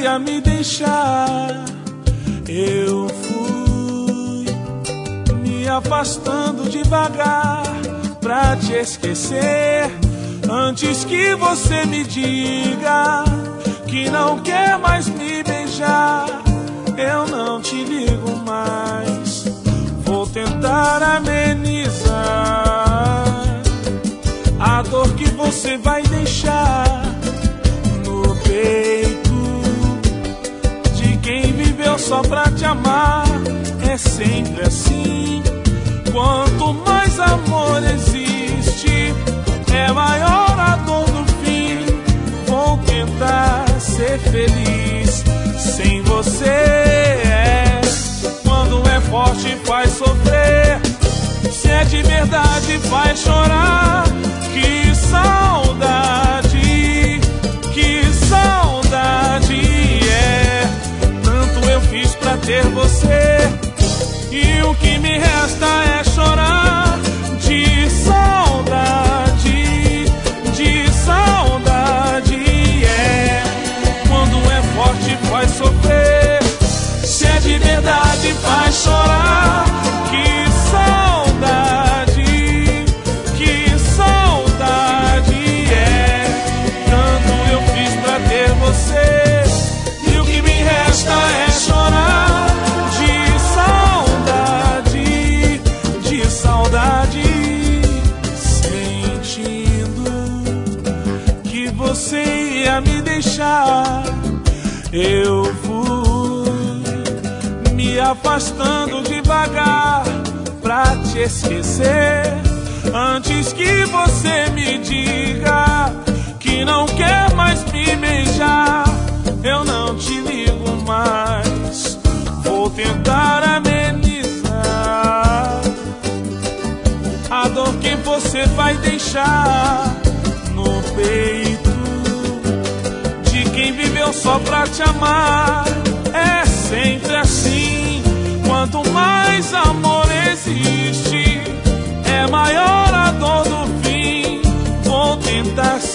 ia me deixar. Eu fui me afastando devagar pra te esquecer, antes que você me diga que não quer mais me beijar. Eu não te ligo mais, vou tentar amenizar a dor que você vai deixar no peito de quem viveu só pra te amar. É sempre assim, quanto mais amor existe, é maior a dor no fim. Vou tentar ser feliz sem você. Quando é forte faz sofrer, se é de verdade faz chorar. Que saudade, que saudade. Tanto eu fiz pra ter você, e o que me resta é chorar. De saudade, de saudade. Quando é forte faz sofrer, se é de verdade faz chorar. Que saudade, que saudade. Tanto eu fiz pra ter você, e o que me resta é chorar. De saudade, de saudade. Sentindo que você ia me deixar, eu fui me afastando devagar pra te esquecer, antes que você me diga que não quer mais me beijar. Eu não te ligo mais, vou tentar amenizar a dor que você vai deixar no peito de quem viveu só pra te amar. É sempre assim, quanto mais amor existe, é maior a dor do fim. Vou tentar